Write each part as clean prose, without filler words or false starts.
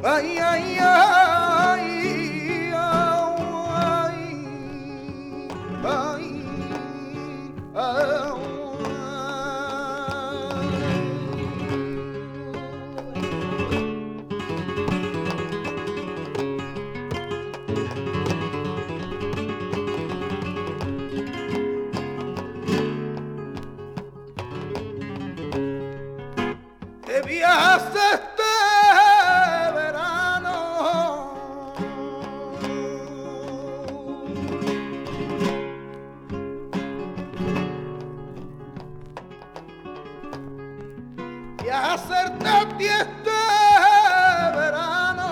ay, ay, ay, ay, ay. Te viajaste este verano y a hacerte a ti este verano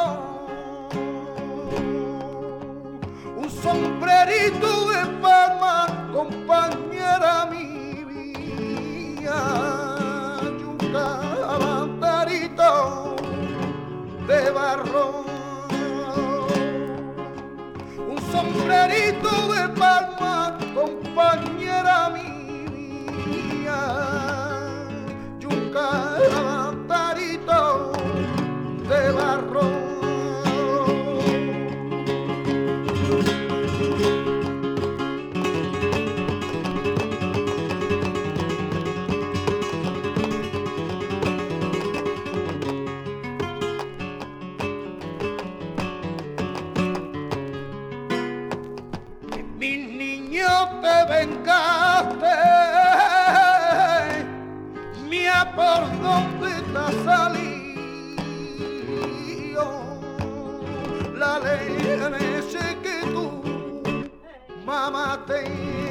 un sombrerito de palma, compañera mi vida, cabantarito de barro, un sombrerito de palma, compañera mía, y un cabantarito de barro. Mis niños te vengaste, mía por donde te ha salido la leche que tú mamaste,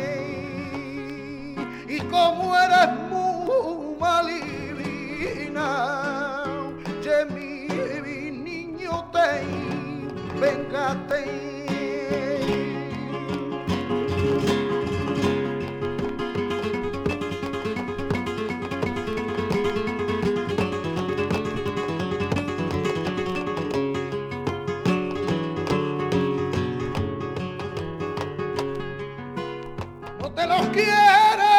y como eres muy maligna, que mi niño te vengaste. No te los quiero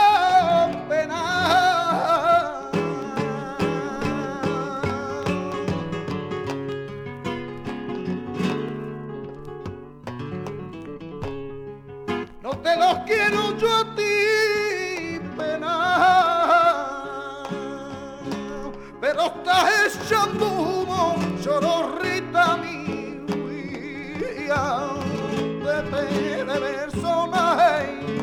penar, no te los quiero yo a ti penar, pero estás echando humo, chorrita mi vida, de personaje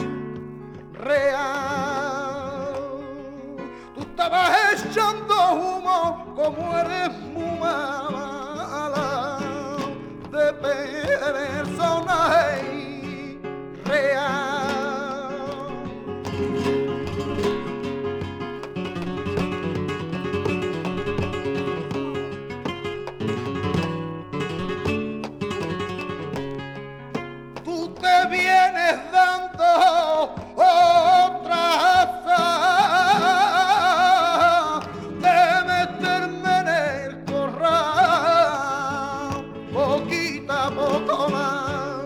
real. Tú estabas echando humo como eres muy mala, de personaje real. Tú te vienes dando otra de meterme en el corral, poquito a poco más,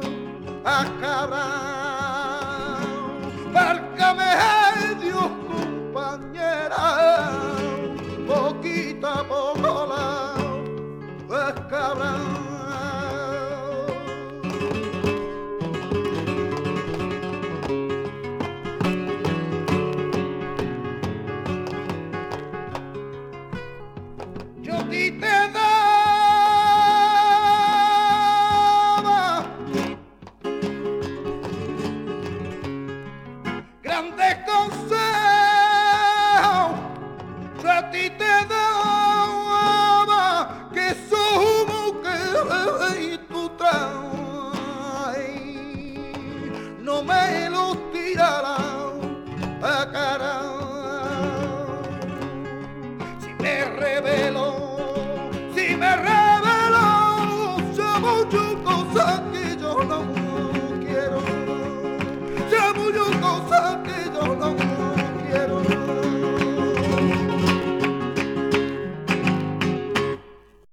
acabar. Márcame, ay Dios, compañera, poquito a poco la acabar. Yo a ti te daba grandes consejos, yo a ti te daba que somos que tú traes, no me lo tirarás a cara. Si me revelo, sé mucho cosas que yo no